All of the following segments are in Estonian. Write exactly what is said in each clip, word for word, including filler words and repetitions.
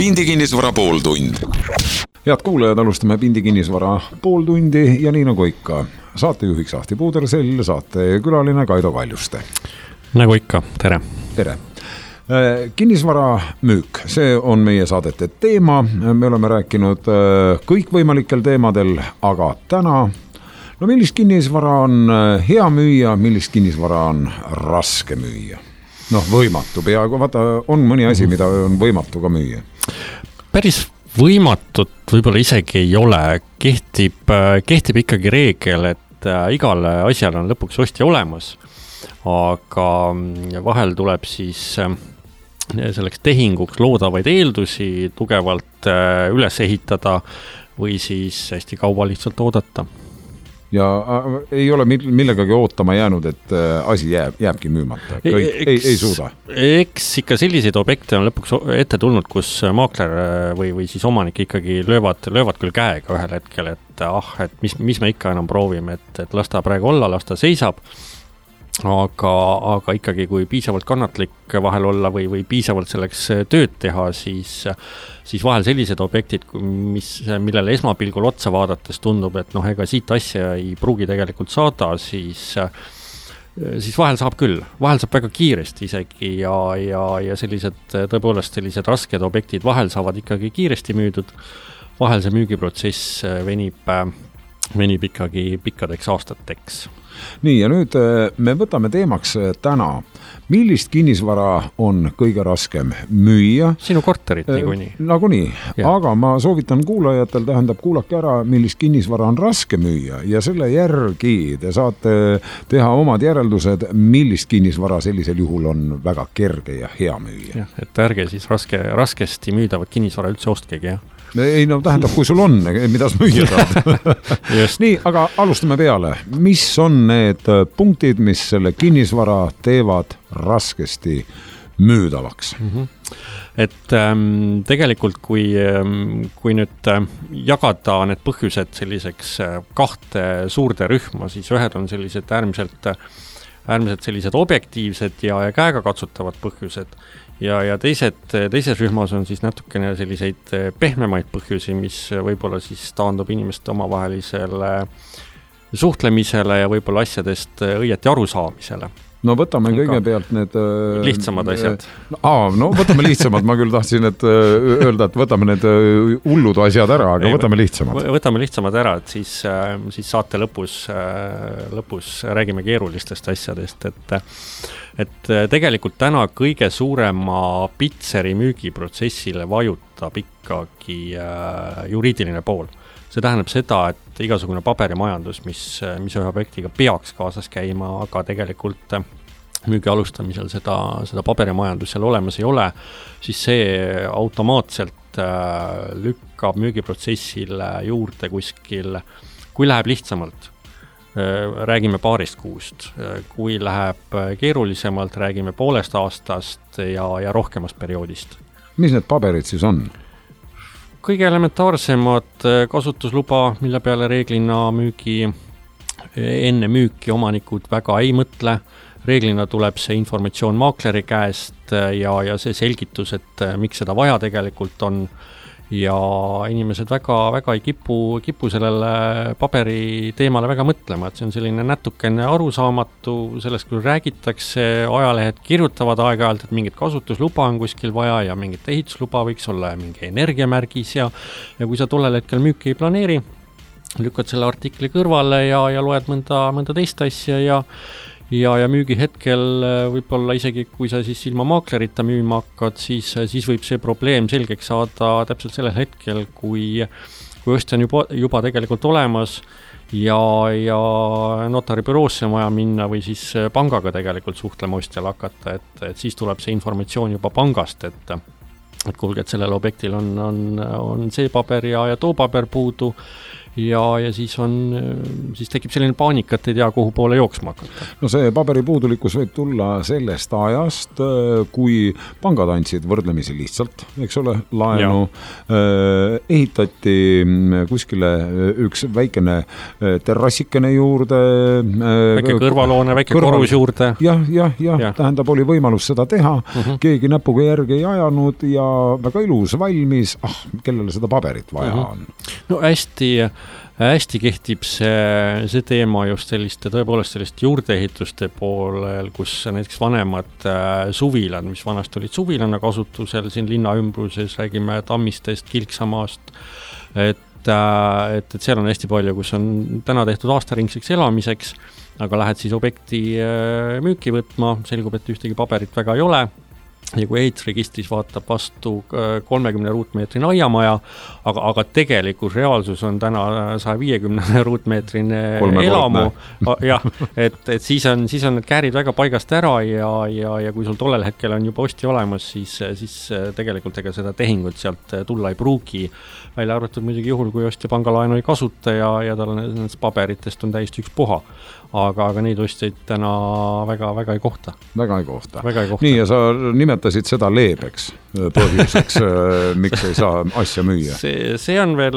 Pindi kinnisvara pooltund. Head kuulajad, alustame Pindi kinnisvara pooltundi ja nii nagu ikka. Saatejuhiks Ahti Puudersell, saate külaline Kaido Kaljuste. Nagu ikka, tere. Tere. Kinnisvara müük, see on meie saadete teema. Me oleme rääkinud kõikvõimalikel teemadel, aga täna, no millist kinnisvara on hea müüa, millist kinnisvara on raske müüa? Noh, võimatu peaaegu, vaata, on mõni asi, mida on võimatu ka müüa. Päris võimatut võib-olla isegi ei ole. Kehtib, kehtib ikkagi reegel, et igal asjal on lõpuks ostja olemas, aga vahel tuleb siis selleks tehinguks loodavaid eeldusi tugevalt üles ehitada või siis hästi kaua lihtsalt oodata. Ja ei ole millegagi ootama jäänud, et asi jääb, jääbki müümata. Kõik eks, ei, ei suuda. Eks ikka selliseid objekte on lõpuks ette tulnud, kus maakler või, või siis omanik ikkagi löövad, löövad küll käega ühel hetkel, et ah, et mis, mis me ikka enam proovime, et, et las ta praegu olla, las ta seisab. Aga, aga ikkagi, kui piisavalt kannatlik vahel olla või, või piisavalt selleks tööd teha, siis, siis vahel sellised objektid, mis, millele esmapilgul otsa vaadates tundub, et noh, ega siit asja ei pruugi tegelikult saada, siis, siis vahel saab küll. Vahel saab väga kiiresti isegi ja, ja, ja sellised, tõepoolest sellised rasked objektid vahel saavad ikkagi kiiresti müüdud. Vahel see müügiprotsess venib, venib ikkagi pikkadeks aastateks. Nii, ja nüüd me võtame teemaks täna, millist kinnisvara on kõige raskem müüa. Sinu korterit niikuinii. Nagu nii, aga ma soovitan kuulajatel, tähendab, kuulake ära, millist kinnisvara on raske müüa ja selle järgi te saate teha omad järeldused, millist kinnisvara sellisel juhul on väga kerge ja hea müüa. Ja, et ärge siis raske, raskesti müüdavat kinnisvara üldse ostkegi, jah. Ei, no tähendab, kui sul on, mida sa müüa saad. Nii, aga alustame peale. Mis on need punktid, mis selle kinnisvara teevad raskesti müüdavaks? Mm-hmm. Et ähm, tegelikult, kui, ähm, kui nüüd äh, jagada need põhjused selliseks äh, kahte suurde rühma, siis ühed on sellised äärmiselt, äärmiselt sellised objektiivsed ja, ja käega katsutavad põhjused. Ja, ja teised, teises rühmas on siis natukene selliseid pehmemaid põhjusi, mis võib-olla siis taandub inimeste omavahelisele suhtlemisele ja võib-olla asjadest õieti arusaamisele. No võtame kõigepealt need... Lihtsamad asjad. Aa, no võtame lihtsamad. Ma küll tahtsin et öelda, et võtame need hullud asjad ära, aga Ei, võtame lihtsamad. Võtame lihtsamad ära, et siis, siis saate lõpus, lõpus räägime keerulistest asjadest, et, et tegelikult täna kõige suurema pitseri müügiprotsessile vajutab ikkagi juriidiline pool. See tähendab seda, et igasugune paberimajandus, mis, mis ühe objektiga peaks kaasas käima, aga tegelikult müügi alustamisel seda, seda paberimajandus seal olemas ei ole, siis see automaatselt lükkab müügiprotsessile juurde kuskil, kui läheb lihtsamalt, räägime paarist kuust, kui läheb keerulisemalt, räägime poolest aastast ja, ja rohkemast perioodist. Mis need paberid siis on? Kõige elementaarsemad kasutusluba, mille peale reeglina müügi, enne müüki omanikud väga ei mõtle. Reeglina tuleb see informatsioon maakleri käest ja, ja see selgitus, et miks seda vaja tegelikult on. Ja inimesed väga, väga ei kipu, kipu sellele paberi teemale väga mõtlema, et see on selline natukene arusaamatu, sellest küll räägitakse, ajalehed kirjutavad aeg-ajalt, et mingit kasutusluba on kuskil vaja ja mingit ehitusluba võiks olla ja mingi energiamärgis ja, ja kui sa tollel hetkel müüki ei planeeri, lükkad selle artikli kõrvale ja, ja loed mõnda, mõnda teist asja ja Ja, ja müügi hetkel võib-olla isegi, kui sa siis ilma maaklerita müüma hakkad, siis, siis võib see probleem selgeks saada täpselt sellel hetkel, kui, kui ostja on juba, juba tegelikult olemas ja, ja notaribüroosse on vaja minna või siis pangaga tegelikult suhtlema ostjal hakata, et, et siis tuleb see informatsioon juba pangast, et, et kuulge, et sellel objektil on, on, on see paber ja, ja too paber puudu ja, ja siis on, siis tekib selline paanika, et ei tea, kuhu poole jooksma hakata. No see paberipuudulikkus võib tulla sellest ajast, kui pangad andsid võrdlemisi lihtsalt, eks ole, laenu, ehitati kuskile üks väikene terrassikene juurde. Väike kõrvaloone, väike kõrval... korus juurde. Jah, jah, jah, ja. Tähendab, oli võimalus seda teha, uh-huh. keegi näpuga järgi ei ajanud ja väga ilus, valmis, ah, kellele seda paberit vaja uh-huh. on. No hästi... hästi kehtib see, see teema just selliste, tõepoolest selliste juurdeehituste poolel, kus näiteks vanemad äh, suvilad, mis vanasti olid suvilana kasutusel siin linna ümbruses, räägime Tammistest, Kilksamaast, et, äh, et, et seal on hästi palju, kus on täna tehtud aastaringseks elamiseks, aga lähed siis objekti äh, müüki võtma, selgub, et ühtegi paberit väga ei ole. Ja kui ehitusregistris vaatab vastu kolmekümne ruutmeetrine aiamaja, aga, aga tegelikus reaalsus on täna saja viiekümne ruutmeetrine elamu. Jah, et, et siis on, siis on need käärid väga paigast ära ja, ja, ja kui sul tollel hetkel on juba osti olemas, siis, siis tegelikult ega seda tehingut sealt tulla ei pruugi. Välja arvatud muidugi juhul, kui ostja pangalaenu ei kasuta ja, ja tal nendest paberitest on täiesti üks puha. Aga, aga neid ostjaid täna väga, väga ei kohta. Väga ei kohta. Väga ei kohta. Nii, ja sa nimetasid seda leebeks põhjuseks, miks ei saa asja müüa. See, see on veel,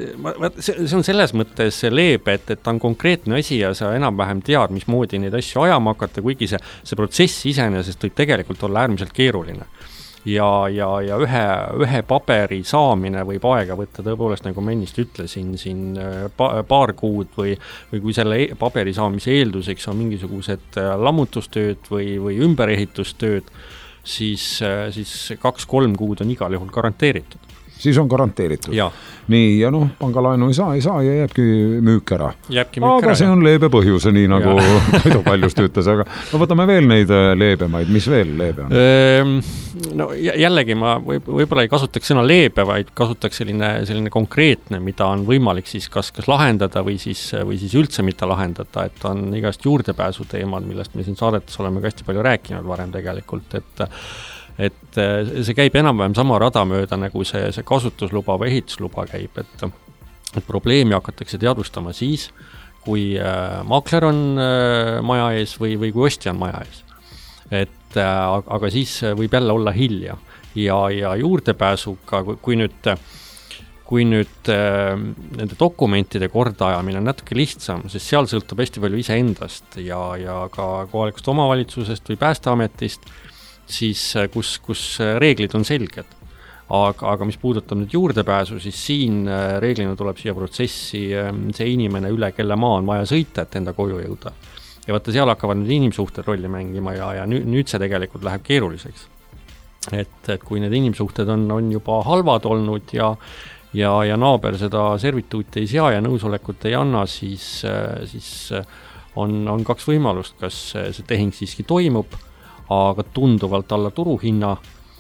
see, see on selles mõttes leebe, et, et ta on konkreetne asi ja sa enam-vähem tead, mismoodi neid asju ajama hakata, kuigi see, see protsess iseenesest võib tegelikult olla äärmiselt keeruline. Ja, ja, ja ühe, ühe paberi saamine võib aega võtta tõepoolest, nagu ma ennist ütlesin, siin paar kuud või, või kui selle paberi saamise eelduseks on mingisugused lammutustööd või, või ümberehitustööd, siis, siis kaks-kolm kuud on igal juhul garanteeritud. Siis on garanteeritud. Ja. Nii, ja noh, pangalaenu ei saa, ei saa ja jääbki müük ära. Jääbki müük aga ära, see jah. on leebe põhjus, nii nagu Kaido Kaljust ütles, aga no võtame veel neid leebemaid, mis veel leebe on? Ehm, no jällegi ma võib, võib-olla ei kasutaks sõna leebe, vaid kasutaks selline, selline konkreetne, mida on võimalik siis kas, kas lahendada või siis, või siis üldse mitte lahendada, et on igast juurdepääsu teemad, millest me siin saadetes oleme ka hästi palju rääkinud varem tegelikult, et et see käib enam-vähem sama rada mööda, nagu see, see kasutusluba või ehitusluba käib, et, et probleemi hakatakse teadvustama siis, kui äh, maakler on äh, maja ees või, või kui ostja on maja ees. Et, äh, aga siis võib jälle olla hilja ja, ja juurdepääsuga, kui, kui nüüd, kui nüüd äh, nende dokumentide kordaajamine on natuke lihtsam, sest seal sõltub hästi palju iseendast ja, ja ka kohalikust omavalitsusest või Päästeametist, siis kus, kus reeglid on selged. Aga, aga mis puudutab nüüd juurdepääsu, siis siin reeglina tuleb siia protsessi see inimene üle, kelle maa on vaja sõita, et enda koju jõuda. Ja vaata, seal hakkavad nüüd inimsuhted rolli mängima ja, ja nüüd, nüüd see tegelikult läheb keeruliseks. Et, et kui need inimsuhted on, on juba halvad olnud ja, ja, ja naaber seda servituuti ei sea ja nõusolekut ei anna, siis, siis on, on kaks võimalust, kas see tehing siiski toimub, aga tunduvalt alla turuhinna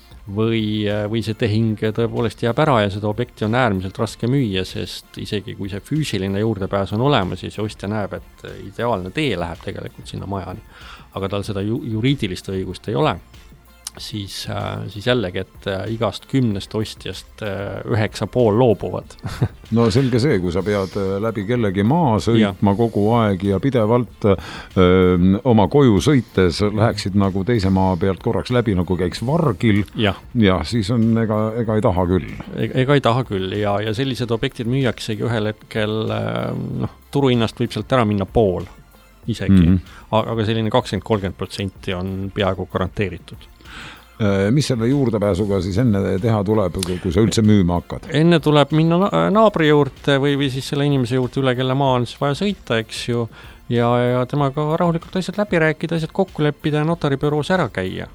või, või see tehing tõepoolest jääb ära ja seda objekti on äärmiselt raske müüa, sest isegi kui see füüsiline juurdepääs on olemas ja see ostja näeb, et ideaalne tee läheb tegelikult sinna majani, aga tal seda ju, juriidilist õigust ei ole, siis, siis jällegi, et igast kümnest ostjast üheksa pool loobuvad. No selge see, kui sa pead läbi kellegi maa sõitma ja. Kogu aeg ja pidevalt öö, oma koju sõites läheksid nagu teise maa pealt korraks läbi, nagu käiks vargil ja, ja siis on, ega, ega ei taha küll. Ega, ega ei taha küll ja, ja sellised objektid müüaksegi ühel hetkel, noh, turuhinnast võib sealt ära minna pool isegi, mm-hmm. aga selline kakskümmend kolmkümmend protsenti on peaaegu garanteeritud. Mis selle juurdepääsuga siis enne teha tuleb, kui sa üldse müüma hakkad? Enne tuleb minna naabri juurde või, või siis selle inimese juurde üle, kelle maa on siis vaja sõita, eks ju, ja, ja temaga rahulikult asjad läbi rääkida, asjad kokku leppida ja notaribüroos ära käia.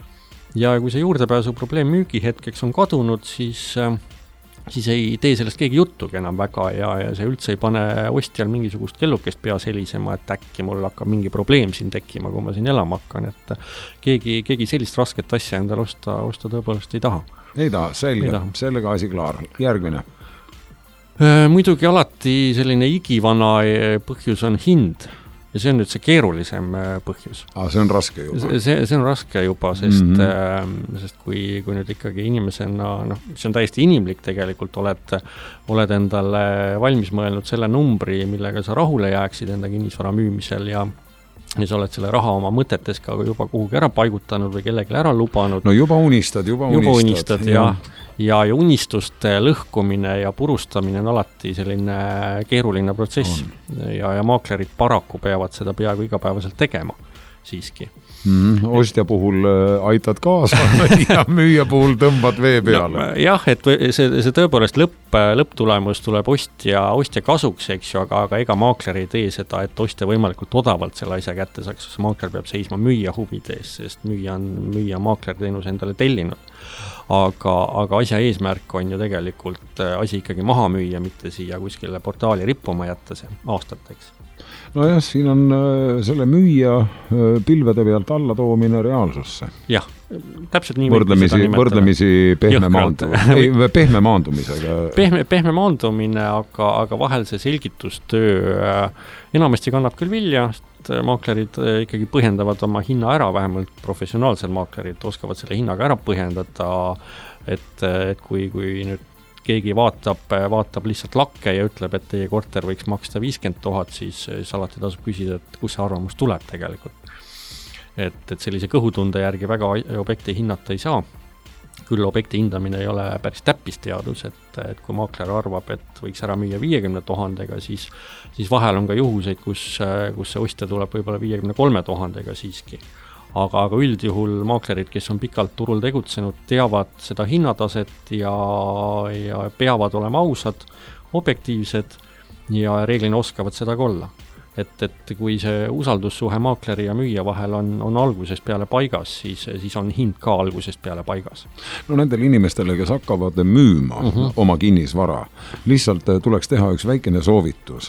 Ja kui see juurdepääsu probleem müügihetkeks on kadunud, siis, siis ei tee sellest keegi juttugi enam väga ja, ja see üldse ei pane ostjal mingisugust kellukest peas helisema, et äkki mul hakkab mingi probleem siin tekkima, kui ma siin elama hakkan, et keegi, keegi sellist rasket asja endal osta, osta tõepoolest ei taha. Ei taha, selge, ei taha. Sellega asi klaar. Järgmine. Muidugi alati selline igivana põhjus on hind ja see on nüüd see keerulisem põhjus. Ah, see on raske juba. See, see on raske juba, sest, mm-hmm. sest kui, kui nüüd ikkagi inimesena, noh, see on täiesti inimlik tegelikult, oled, oled endale valmis mõelnud selle numbri, millega sa rahule jääksid enda kinnisvara müümisel ja ja sa oled selle raha oma mõtetes ka juba kuhugi ära paigutanud või kellegi ära lubanud. No juba unistad, juba unistad. Juba unistad ja, ja, ja unistuste lõhkumine ja purustamine on alati selline keeruline protsess. Ja, ja maaklerid paraku peavad seda peaaegu igapäevaselt tegema siiski. Mm, ostja puhul aitad kaasa ja müüja puhul tõmbad vee peale. No, jah, et see, see tõepoolest lõpp, lõpptulemus tuleb ostja, ostja kasuks, eks ju, aga, aga ega maakler ei tee seda, et ostja võimalikult odavalt selle asja kätte saaks, sest maakler peab seisma müüja huvides, sest müüja on müüja maakler teenus endale tellinud. Aga, aga asja eesmärk on ju tegelikult asi ikkagi maha müüa, mitte siia kuskile portaali rippuma jätta see aastateks. No jah, siin on selle müüja pilvede pealt alla toomine reaalsusse. Jah, täpselt nii võrdlemisi, võrdlemisi pehme, maandu, ei, pehme maandumisega. Pehme, pehme maandumine, aga, aga vahel see selgitustöö enamasti kannab küll vilja, sest maaklerid ikkagi põhjendavad oma hinna ära, vähemalt professionaalsed maaklerid oskavad selle hinnaga ära põhjendada, et, et kui, kui nüüd keegi vaatab, vaatab lihtsalt lakke ja ütleb, et teie korter võiks maksta viiskümmend tuhat, siis, siis alati tasub küsida, et kus see arvamus tuleb tegelikult. Et, et sellise kõhutunde järgi väga objekti hinnata ei saa. Küll objekti hindamine ei ole päris täppisteadus, et, et kui maakler arvab, et võiks ära müüa viiekümne tuhandega, siis, siis vahel on ka juhuseid, kus, kus see ostja tuleb võib-olla viiekümne kolme tuhandega siiski. Aga, aga üldjuhul maaklerid, kes on pikalt turul tegutsenud, teavad seda hinnataset ja, ja peavad olema ausad, objektiivsed ja reeglina oskavad seda ka olla. Et, et kui see usaldussuhe maakleri ja müüja vahel on, on algusest peale paigas, siis, siis on hind ka algusest peale paigas. No nendel inimestele, kes hakkavad müüma uh-huh. oma kinnisvara, lihtsalt tuleks teha üks väikene soovitus.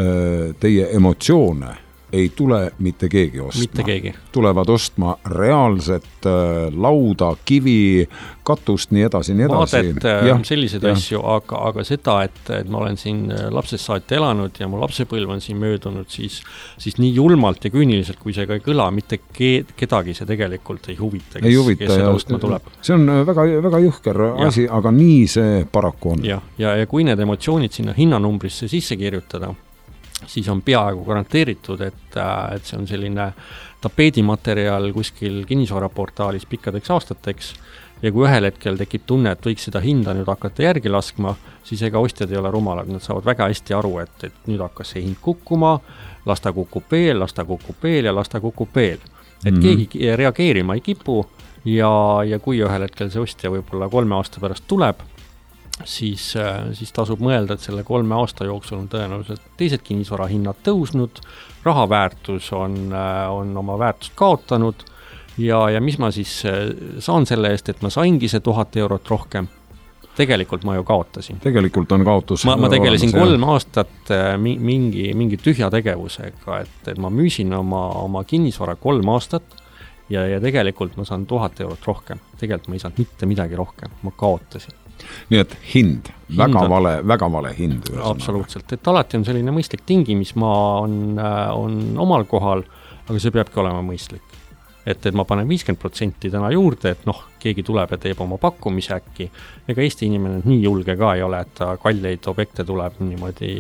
Teie emotsioone ei tule mitte keegi ostma. Mitte keegi. Tulevad ostma reaalset äh, lauda, kivi, katust, nii edasi, nii edasi. Vaadet, ja, sellised ja. Asju, aga, aga seda, et, et ma olen siin lapsest saati elanud ja mu lapsepõlv on siin möödunud, siis, siis nii julmalt ja küüniliselt, kui see ka ei kõla, mitte ke, kedagi see tegelikult ei huvita, kes, ei huvita, kes seda ostma tuleb. See on väga, väga juhker ja. Asi, aga nii see paraku on. Ja, ja, ja kui need emotsioonid sinna hinnanumbrisse sisse kirjutada, siis on peaaegu garanteeritud, et, et see on selline tapeedimateriaal kuskil kinnisvaraportaalis pikkadeks aastateks ja kui ühel hetkel tekib tunne, et võiks seda hinda nüüd hakata järgi laskma, siis ega ostjad ei ole rumalad, nad saavad väga hästi aru, et, et nüüd hakkas see hind kukkuma, las ta kukub veel, las ta kukub veel ja las ta kukub veel. Et mm-hmm. keegi reageerima ei kipu ja, ja kui ühel hetkel see ostja võib-olla kolme aasta pärast tuleb, Siis, siis tasub mõelda, et selle kolme aasta jooksul on tõenäoliselt teised kinnisvara hinnad tõusnud, raha väärtus on, on oma väärtust kaotanud ja, ja mis ma siis saan selle eest, et ma saingi see tuhat eurot rohkem. Tegelikult ma ju kaotasin. Tegelikult on kaotus. Ma, ma tegelesin olemas, kolm aastat mingi, mingi tühja tegevusega, et, et ma müüsin oma, oma kinnisvara kolm aastat ja, ja tegelikult ma saan tuhat eurot rohkem. Tegelikult ma ei saanud mitte midagi rohkem, ma kaotasin. Nii et hind, hind väga on, vale, väga vale hind. Absoluutselt, et alati on selline mõistlik tingimismaa on, on omal kohal, aga see peabki olema mõistlik. Et, et ma panen viiskümmend protsenti täna juurde, et noh, keegi tuleb ja teeb oma pakkumise äkki. Ega Eesti inimene nii julge ka ei ole, et ta kalleid objekte tuleb niimoodi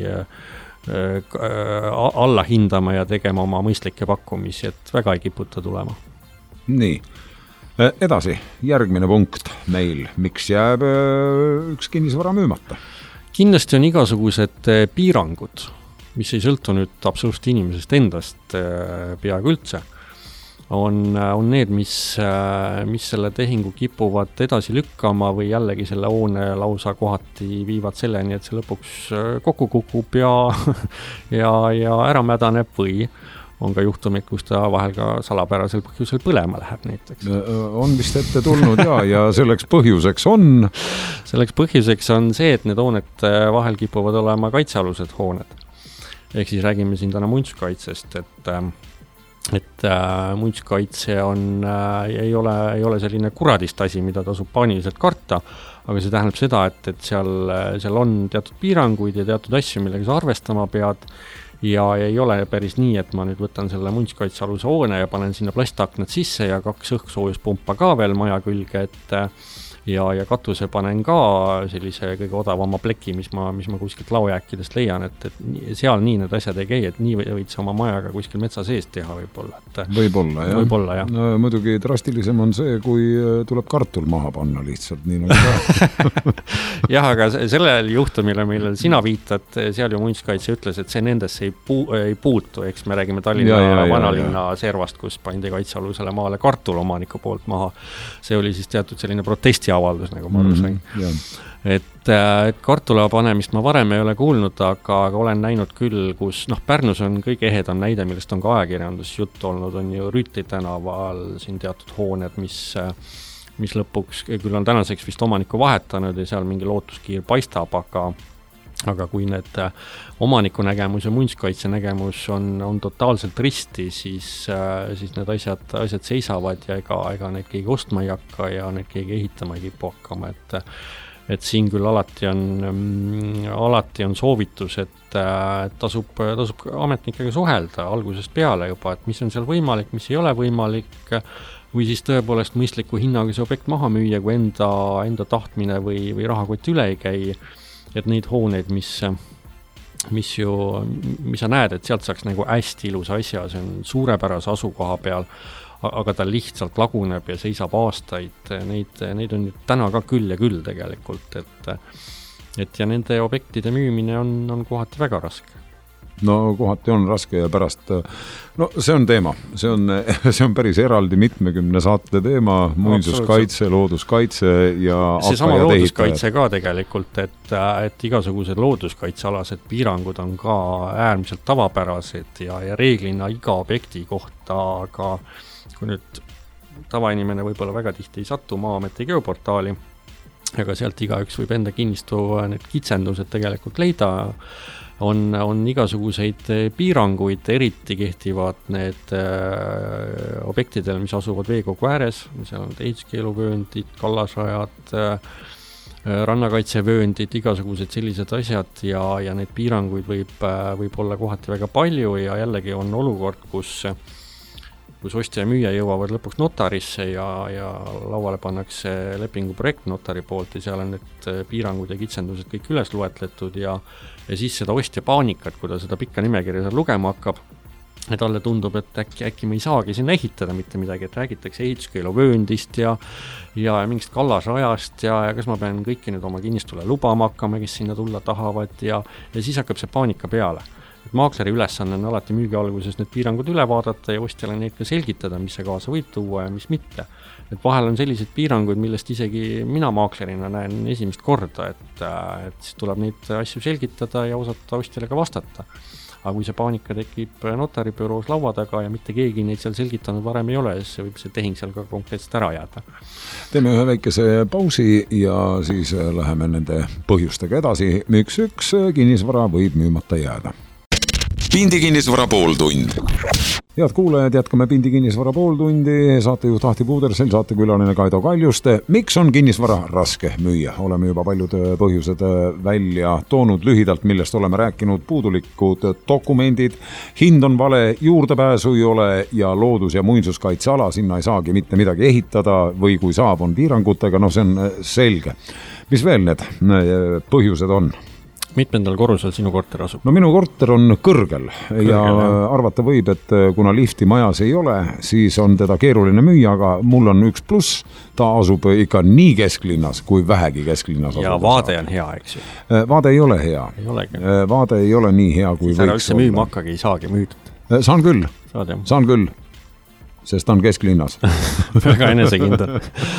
äh, alla hindama ja tegema oma mõistlikke pakkumisi, et väga ei kiputa tulema. Nii. Edasi, järgmine punkt meil, miks jääb üks kinnisvara müümata? Kindlasti on igasugused piirangud, mis ei sõltu nüüd absoluutselt inimesest endast peaaegu üldse, on, on need, mis, mis selle tehingu kipuvad edasi lükkama või jällegi selle hoone lausa kohati viivad selleni, et see lõpuks kokku kukub ja, ja, ja ära mädaneb või on ka juhtumid, kus ta vahel ka salapärasel põhjusel põlema läheb näiteks. On vist ette tulnud ja, ja selleks põhjuseks on? Selleks põhjuseks on see, et need hooned vahel kipuvad olema kaitsealused hooned. Ehk siis räägime siin täna muinsuskaitsest, et, et muinsuskaitse on, ei, ole, ei ole selline kuradist asi, mida tasub paaniliselt karta, aga see tähendab seda, et, et seal, seal on teatud piiranguid ja teatud asju, millega sa arvestama pead. ja ei ole päris nii, et ma nüüd võtan selle muinsuskaitsealuse hoone ja panen sinna plastaknad sisse ja kaks õhksoojuspumpa ka veel maja külge, et ja, ja katuse panen ka sellise kõige odavama pleki, mis ma, mis ma kuskilt laojääkidest leian, et, et seal nii need asjad ei käi, et nii võid sa oma majaga kuskil metsa seest teha võib-olla. Et, võib-olla, jah. Võib-olla, jah. No, muidugi drastilisem on see, kui tuleb kartul maha panna lihtsalt, nii nagu ka. jah, aga sellel juhtumile, millele sina viitad, seal ju muinsuskaitse ütles, et see nendesse ei, puu, ei puutu, eks me räägime Tallinna ja, ja, vanalinna ja, ja. servast, kus pandi kaitsealusele maale kartul omaniku poolt maha. See oli siis teatud selline protesti avaldus, nagu ma aru sain. Mm, yeah. et, et kartula panemist ma varem ei ole kuulnud, aga, aga olen näinud küll, kus noh, Pärnus on kõige ehedam näide, millest on ka ajakirjandus jutt olnud, on ju Rüütli tänaval siin teatud hooned, mis, mis lõpuks küll on tänaseks vist omaniku vahetanud ja seal mingi lootuskiir paistab, aga aga kui need omaniku nägemus ja muinsuskaitse nägemus on, on totaalselt risti, siis, siis need asjad, asjad seisavad ja ega, ega need keegi ostma ei hakka ja need keegi ehitama ei kipu hakkama, et et siin küll alati on, alati on soovitus, et tasub, tasub ametnikega suhelda algusest peale juba, et mis on seal võimalik, mis ei ole võimalik, või siis tõepoolest mõistliku hinnaga see objekt maha müüa, kui enda, enda tahtmine või, või rahakott üle ei käi. Et neid hooneid, mis, mis ju, mis sa näed, et sealt saaks nagu hästi ilus asja, see on suurepärase asukoha peal, aga ta lihtsalt laguneb ja seisab aastaid, neid, neid on täna ka küll ja küll tegelikult, et, et ja nende objektide müümine on, on kohati väga raske. No kohati on raske ja pärast, no see on teema, see on, see on päris eraldi mitmekümne saate teema, muinsuskaitse, looduskaitse ja see sama looduskaitse ka tegelikult, et, et igasugused looduskaitsealased piirangud on ka äärmiselt tavapärased ja, ja reeglina iga objekti kohta, aga kui nüüd tavainimene võib-olla väga tihti ei satu Maa-ameti geoportaali, aga sealt igaüks võib enda kinnistu need kitsendused tegelikult leida, on, on igasuguseid piiranguid, eriti kehtivad need äh, objektidel, mis asuvad veekogu ääres, seal on ehituskeeluvööndid, kallasrajad, äh, rannakaitsevööndid, igasugused sellised asjad ja, ja neid piiranguid võib, äh, võib olla kohati väga palju ja jällegi on olukord, kus kus ostja ja müüja jõuavad lõpuks notarisse ja, ja lauale pannakse lepingu projekt notari poolt ja seal on need piirangud ja kitsendused kõik üles loetletud ja, ja siis seda ostja paanikat, kui ta seda pikka nimekirja seal lugema hakkab, et talle tundub, et äkki, äkki me ei saagi sinna ehitada mitte midagi, et räägitakse ehituskeeluvööndist ja, ja mingist kallasrajast ja, ja kas ma pean kõiki nüüd oma kinnistule lubama hakkama, kes sinna tulla tahavad ja, ja siis hakkab see paanika peale. Et maakleri ülesanne on alati müügi alguses need piirangud üle vaadata ja ostjale neid ka selgitada, mis see kaasa võib tuua ja mis mitte. Et vahel on sellised piirangud, millest isegi mina maaklerina näen esimest korda, et, et siis tuleb neid asju selgitada ja osata ostjale ka vastata. Aga kui see paanika tekib notaribüroos laua taga ja mitte keegi neid seal selgitanud varem ei ole, siis võib see tehing seal ka konkreetselt ära jääda. Teeme ühe väikese pausi ja siis läheme nende põhjustega edasi. Üks üks kinnisvara võib müümata jääda. Pindi kinnisvara pooltund. Head kuulajad, jätkame Pindi kinnisvara pooltundi, saatejuht Ahti Puudersel, saatekülaline Kaido Kaljuste. Miks on kinnisvara raske müüa? Oleme juba paljud põhjused välja toonud lühidalt, millest oleme rääkinud, puudulikud dokumendid, hind on vale, juurdepääsu ei ole ja loodus- ja muinsuskaitseala, sinna ei saagi mitte midagi ehitada või kui saab, on piirangutega, no see on selge. Mis veel need põhjused on? Mitmendal korrusel sinu korter asub? No minu korter on kõrgel, kõrgel ja jah. Arvata võib, et kuna lifti majas ei ole, siis on teda keeruline müüa, aga mul on üks pluss, ta asub ikka nii kesklinnas, kui vähegi kesklinnas ja vaade saab. On hea, eks ju? Vaade ei ole hea. Ei olegi. Vaade ei ole nii hea, kui siis võiks olla. Siis ära üldse müüma hakkagi, ei saagi müüdud. Saan küll, Saad, saan küll. Sest ta on kesklinnas. Väga enesekindel.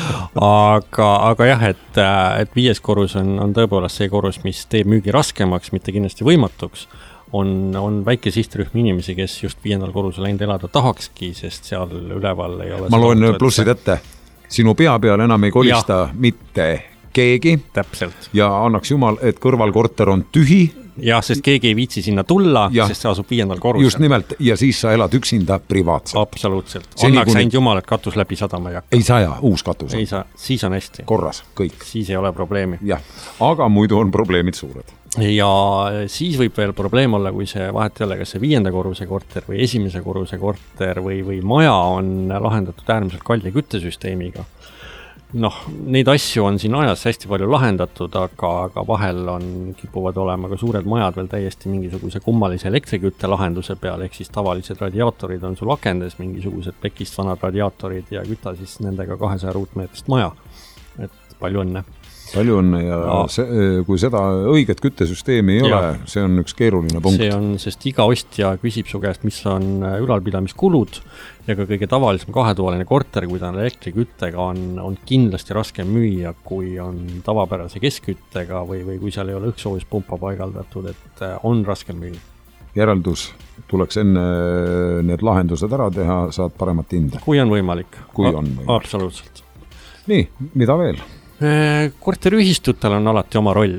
Aga, aga jah, et, et viies korrus on, on tõepoolest see korrus, mis teeb müügi raskemaks, mitte kindlasti võimatuks. On, on väike sihtrühm inimesi, kes just viiendal korrusel läinud elada tahakski, sest seal üleval ei ole... Ma loen plussid ette. Sinu pea peal enam ei kolista ja. Mitte keegi. Täpselt. Ja annaks jumal, et kõrvalkorter on tühi jah, sest keegi ei viitsi sinna tulla, ja, sest see asub viiendal korrusel. Just nimelt, ja siis sa elad üksinda privaatselt. Absoluutselt. Annaks ainult jumal, et katus läbi sadama ei hakka. Ei saa ja, uus katus. Ei saa, siis on hästi. Korras, kõik. Siis ei ole probleemi. Jah, aga muidu on probleemid suured. Ja siis võib veel probleem olla, kui see vahet ei ole, kas see viienda korruse korter või esimese korruse korter või, või maja on lahendatud äärmiselt kalli küttesüsteemiga. Noh, neid asju on siin ajas hästi palju lahendatud, aga, aga vahel on, kipuvad olema ka suured majad veel täiesti mingisuguse kummalise elektrikütte lahenduse peal, ehk siis tavalised radiaatorid on sul akendes, mingisugused pekist vanad radiaatorid ja küta siis nendega kahesaja ruutmeetrist maja. Et palju õnne. Palju õnne ja no. see, kui seda õiget küttesüsteemi ei ja. ole, see on üks keeruline punkt. See on, sest iga ostja küsib su käest, mis on ülalpidamiskulud ja ka kõige tavalisem kahetoaline korter, kui ta on elektriküttega, on, on kindlasti raske müüa, kui on tavapärase keskküttega või, või kui seal ei ole õhksoojuspumpa paigaldatud, et on raske müüa. Järeldus, tuleks enne need lahendused ära teha, saad paremat hinda. Kui on võimalik. Kui on võimalik. Absoluutselt. Nii, mida veel? Korteriühistutel on alati oma roll.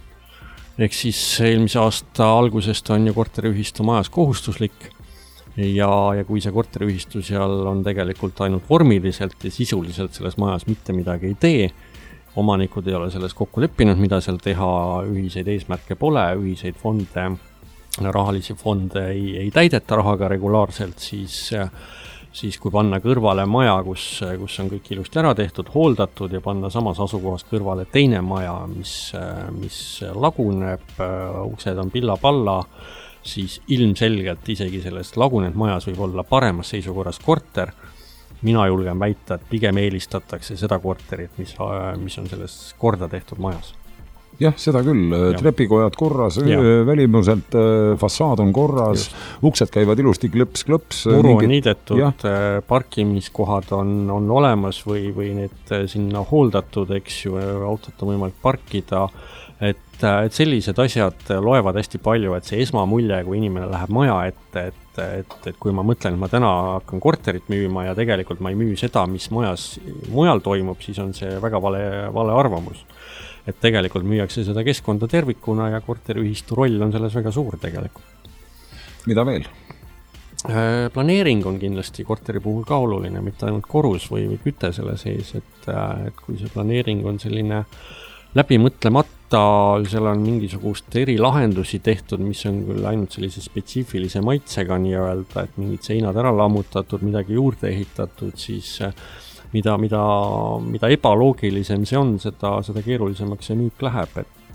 Ehk siis eelmise aasta algusest on ju korteriühistu majas kohustuslik ja, ja kui see korteriühistu seal on tegelikult ainult vormiliselt ja sisuliselt selles majas mitte midagi ei tee, omanikud ei ole selles kokku leppinud, mida seal teha, ühiseid eesmärke pole, ühiseid fonde, rahalisi fonde ei, ei täideta rahaga regulaarselt, siis siis kui panna kõrvale maja, kus, kus on kõik ilusti ära tehtud, hooldatud ja panna samas asukohas kõrvale teine maja, mis, mis laguneb, uksed on pilla-palla, siis ilmselgelt isegi sellest lagunenud majas võib olla paremas seisukorras korter. Mina julgen väita, et pigem eelistatakse seda korterit, mis, mis on selles korda tehtud majas. Jah, seda küll. Ja. Trepikojad korras, ja. välimuselt fassaad on korras, just. Uksed käivad ilusti klõps-klõps. Muru on niidetud, ja. Parkimiskohad on, on olemas või, või need sinna hooldatud, eks ju, autot on võimalik parkida. Et, et sellised asjad loevad hästi palju, et see esmamulje, kui inimene läheb maja ette, et, et, et kui ma mõtlen, et ma täna hakkan korterit müüma ja tegelikult ma ei müü seda, mis majas mujal toimub, siis on see väga vale, vale arvamus. Et tegelikult müüakse seda keskkonda tervikuna ja korteriühistu roll on selles väga suur tegelikult. Mida veel? Planeering on kindlasti korteri puhul ka oluline, mitte ainult korus või, või küte selle sees, et, et kui see planeering on selline läbimõtlemata, seal on mingisugust eri lahendusi tehtud, mis on küll ainult sellise spetsiifilise maitsega nii-öelda, et mingid seinad ära lammutatud, midagi juurde ehitatud, siis mida, mida, mida ebaloogilisem see on, seda, seda keerulisemaks see müük läheb, et,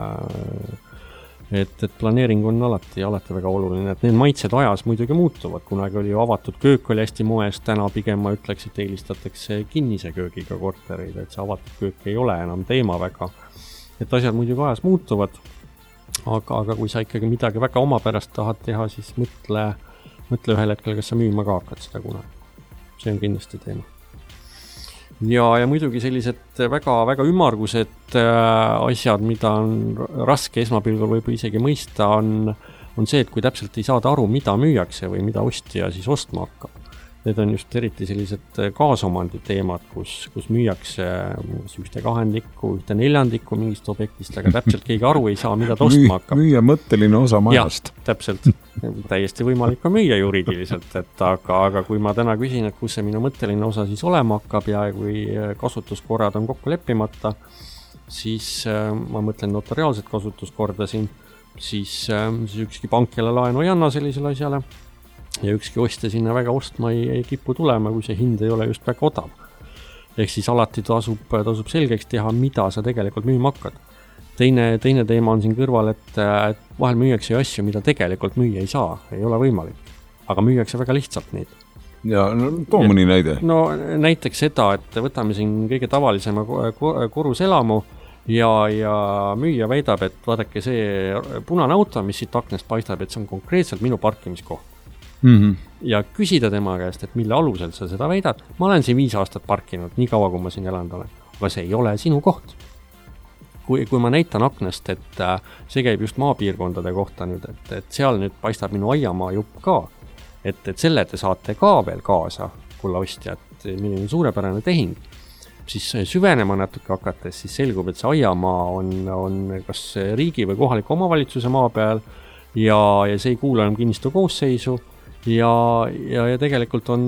et, et planeering on alati, alati väga oluline, et need maitsed ajas muidugi muutuvad, kunagi oli ju avatud köök oli hästi moes, täna pigem ma ütleks, et eelistatakse kinnise köögiga korterid, et see avatud köök ei ole enam teema väga, et asjad muidugi ajas muutuvad, aga, aga kui sa ikkagi midagi väga omapärast tahad teha, siis mõtle, mõtle ühel hetkel, kas sa müüma ka hakkad seda kunagi. See on kindlasti teema. Ja, ja muidugi sellised väga, väga ümmargused asjad, mida on raske esmapilgul võib isegi mõista, on, on see, et kui täpselt ei saada aru, mida müüakse või mida ostja siis ostma hakkab. Need on just eriti sellised kaasomandi teemad, kus, kus müüakse ühte kahendikku, ühte neljandikku mingist objektist, aga täpselt keegi aru ei saa, mida ta ostma hakkab. Müüa mõtteline osa majast. Ja, täpselt. Täiesti võimalik on müüa juriidiliselt, et aga, aga kui ma täna küsin, et kus see minu mõtteline osa siis olema hakkab ja kui kasutuskorrad on kokku leppimata, siis ma mõtlen notariaalset kasutuskorda siin, siis, siis ükski pank jälle laenu ei anna sellisele asjale. Ja ükski ostja sinna väga ostma ei, ei kipu tulema, kui see hind ei ole just väga odav. Ehk siis alati tasub, tasub selgeks teha, mida sa tegelikult müüma hakkad. Teine, teine teema on siin kõrval, et, et vahel müüakse asju, mida tegelikult müüa ei saa, ei ole võimalik. Aga müüakse väga lihtsalt neid. Ja no, too mõni näide. No näiteks seda, et võtame siin kõige tavalisema koruselamu ja, ja müüja väidab, et vaadake see punane auto, mis siit aknast paistab, et see on konkreetselt minu parkimiskoht. Mm-hmm. Ja küsida tema käest, et mille alusel sa seda väidad. Ma olen siin viis aastat parkinud, nii kaua, kui ma siin elanud olen. Aga see ei ole sinu koht. Kui, kui ma näitan aknast, et see käib just maapiirkondade kohta nüüd, et, et seal nüüd paistab minu aiamaa jupp ka. Et, et selle te saate ka veel kaasa, kulla ostja, et milline suurepärane tehing. siis süvenema natuke hakates, siis selgub, et see aiamaa on, on kas riigi või kohaliku omavalitsuse maa peal ja, ja see ei kuule enam kinnistu koosseisu ja, ja, ja tegelikult on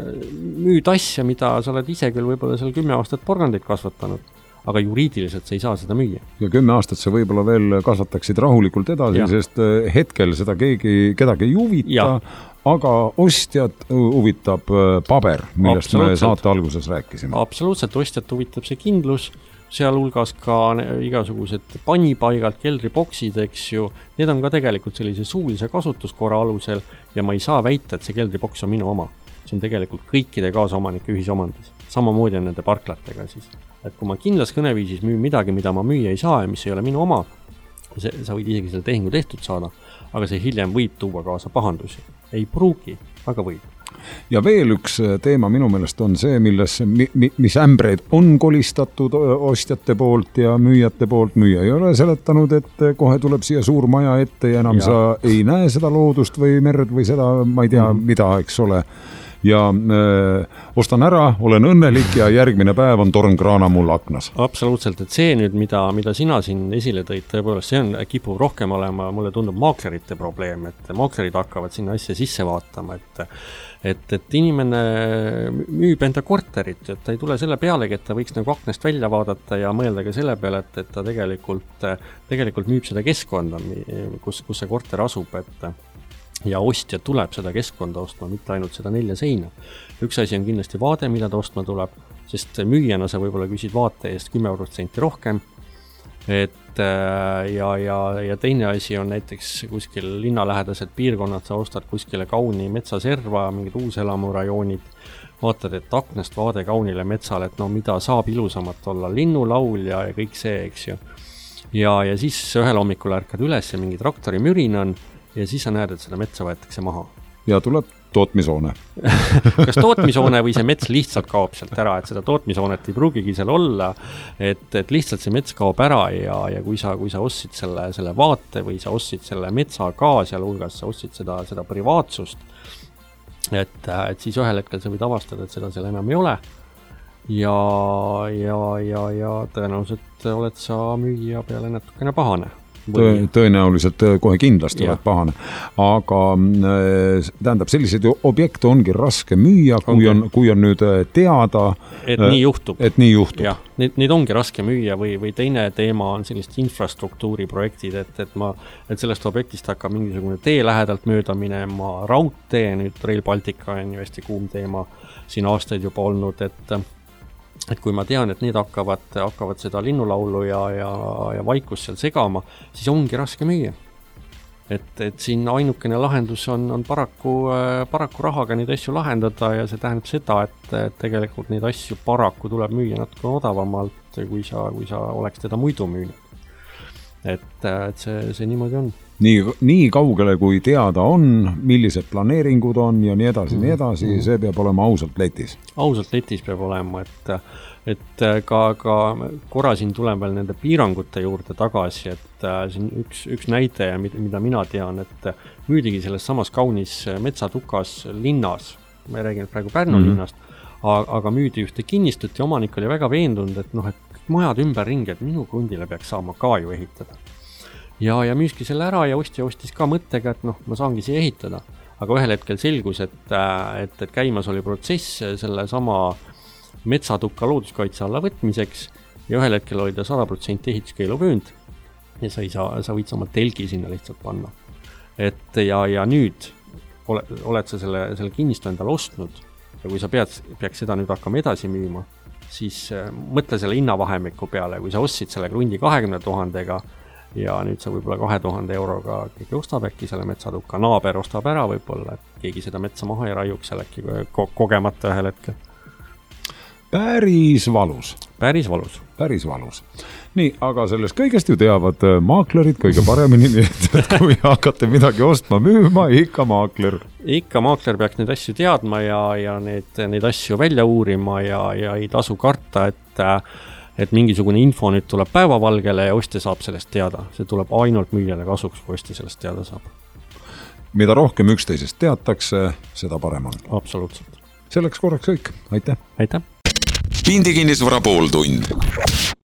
müüd asja, mida sa oled ise küll võib-olla seal kümme aastat porgandit kasvatanud, aga juriidiliselt sa ei saa seda müüa. Ja kümme aastat sa võib-olla veel kasvataksid rahulikult edasi, ja. Sest hetkel seda keegi, kedagi ei huvita, ja. Aga ostjad huvitab paber, millest me saate alguses rääkisime. Absoluutselt, ostjad huvitab see kindlus, sealhulgas ka igasugused panipaigalt, keldriboksid, eks ju, need on ka tegelikult sellise suulise kasutuskorra alusel ja ma ei saa väita, et see keldriboks on minu oma. See on tegelikult kõikide kaasaomanike ühisomandis. Samamoodi on nende parklatega siis. Et kui ma kindlas kõneviisis müün midagi, mida ma müüa ei saa ja mis ei ole minu oma, see, sa võid isegi selle tehingu tehtud saada, aga see hiljem võib tuua kaasa pahandusi. Ei pruugi, aga võib. Ja veel üks teema minu meelest on see, milles, mis ämbreid on kolistatud ostjate poolt ja müüjate poolt. Müüja ei ole seletanud, et kohe tuleb siia suur maja ette ja enam ja. Sa ei näe seda loodust või merd või seda, ma ei tea, mm. mida, eks ole. Ja äh, ostan ära, olen õnnelik ja järgmine päev on tornkraana mul aknas. Absoluutselt, et see nüüd, mida, mida sina siin esile tõid, tõepoolest, see on kipub rohkem olema, mulle tundub maaklerite probleem, et maaklerid hakkavad sinna asja sisse vaatama, et, et, et inimene müüb enda korterit, et ta ei tule selle pealegi, et ta võiks nagu aknast välja vaadata ja mõelda ka selle peale, et, et ta tegelikult, tegelikult müüb seda keskkonda, kus, kus see korter asub, et ja ostja tuleb seda keskkonda ostma, mitte ainult seda nelja seina. Üks asi on kindlasti vaade, mida ta ostma tuleb, sest müüjana sa võib-olla küsid vaate eest kümme protsenti rohkem. Et, ja, ja, ja teine asi on näiteks kuskil linnalähedased piirkonnad, sa ostad kuskile kauni metsaserva, mingid uuselamurajoonid, vaatad, et aknast vaade kaunile metsale, et no mida saab ilusamat olla, linnulaul ja, ja kõik see, eks ju. Ja, ja siis ühel hommikul ärkad üles ja mingi traktori mürin on, ja siis sa näed, et seda metsa võetakse maha. Ja tuleb tootmishoone. Kas tootmishoone või see mets lihtsalt kaob sealt ära, et seda tootmishoonet ei pruugigi seal olla, et, et lihtsalt see mets kaob ära ja, ja kui sa, kui sa ostsid selle, selle vaate või sa ostsid selle metsa ka seal hulgas, sa ostsid seda, seda privaatsust, et, et siis ühel hetkel sa võid avastada, et seda seal enam ei ole ja, ja, ja, ja tõenäoliselt oled sa müüja peale natukene pahane. Tõ, tõenäoliselt kohe kindlasti oled pahane, aga tähendab, selliseid objekte ongi raske müüa, kui on, kui on nüüd teada, et nii juhtub. Et nii juhtub. Ja, neid, neid ongi raske müüa või, või teine teema on sellist infrastruktuuri projektid, et, et, ma, et sellest objektist hakkab mingisugune tee lähedalt mööda minema, raudtee, nüüd Rail Baltica on ju hästi kuum teema siin aastaid juba olnud, et et kui ma tean, et need hakkavad, hakkavad seda linnulaulu ja, ja, ja vaikust seal segama, siis ongi raske müüa. Et, et siin ainukene lahendus on, on paraku, paraku rahaga neid asju lahendada ja see tähendab seda, et, et tegelikult neid asju paraku tuleb müüa natuke odavamalt, kui sa, kui sa oleks teda muidu müünud. Et, et see, see niimoodi on. Nii, nii kaugele kui teada on, millised planeeringud on ja nii edasi, mm. nii edasi, see peab olema ausalt letis. Ausalt letis peab olema, et, et ka, ka korra siin tulen veel nende piirangute juurde tagasi, et siin üks, üks näide, mida mina tean, et müüdigi selles samas kaunis metsatukas linnas, ma räägin praegu Pärnu mm. linnast, aga müüdi ühte kinnistut ja omanik oli väga veendunud, et noh, et majad ümber ringi, et minu krundile peaks saama ka ju ehitada. Ja, ja müüski selle ära ja ostja ostis ka mõttega, et noh, ma saangi siia ehitada. Aga ühel hetkel selgus, et, et, et käimas oli protsess selle sama metsatuka looduskaitse alla võtmiseks ja ühel hetkel oli ta sada protsenti ehituskeeluvöönd ja sa, ei saa, sa võid sama telgi sinna lihtsalt panna. Et ja, ja nüüd ole, oled sa selle, selle kinnistu endale ostnud ja kui sa pead, peaks seda nüüd hakkama edasi müüma, siis mõtle selle hinnavahemiku peale, kui sa ostsid selle krundi kahekümne tuhandega ja nüüd sa võib-olla kahe tuhande euroga keegi ostab äkki selle metsatuka, naaber ostab ära võib-olla, et keegi seda metsa maha ei raiuks seal äkki ko- kogemata ühel hetkel. Päris valus. Päris valus. Päris valus. Nii, aga sellest kõigest ju teavad maaklerid kõige paremini, nii et kui hakkate midagi ostma müüma, ikka maakler. Ikka maakler peaks neid asju teadma ja, ja neid, neid asju välja uurima ja, ja ei tasu karta, et et mingisugune info nüüd tuleb päevavalgele ja ostja saab sellest teada. See tuleb ainult müüjale kasuks, kui ostja sellest teada saab. Mida rohkem üksteisest teatakse, seda parem on. Absoluutselt. Selleks korraks kõik. Aitäh. Aitäh. Pindi kinnisvara pooltund.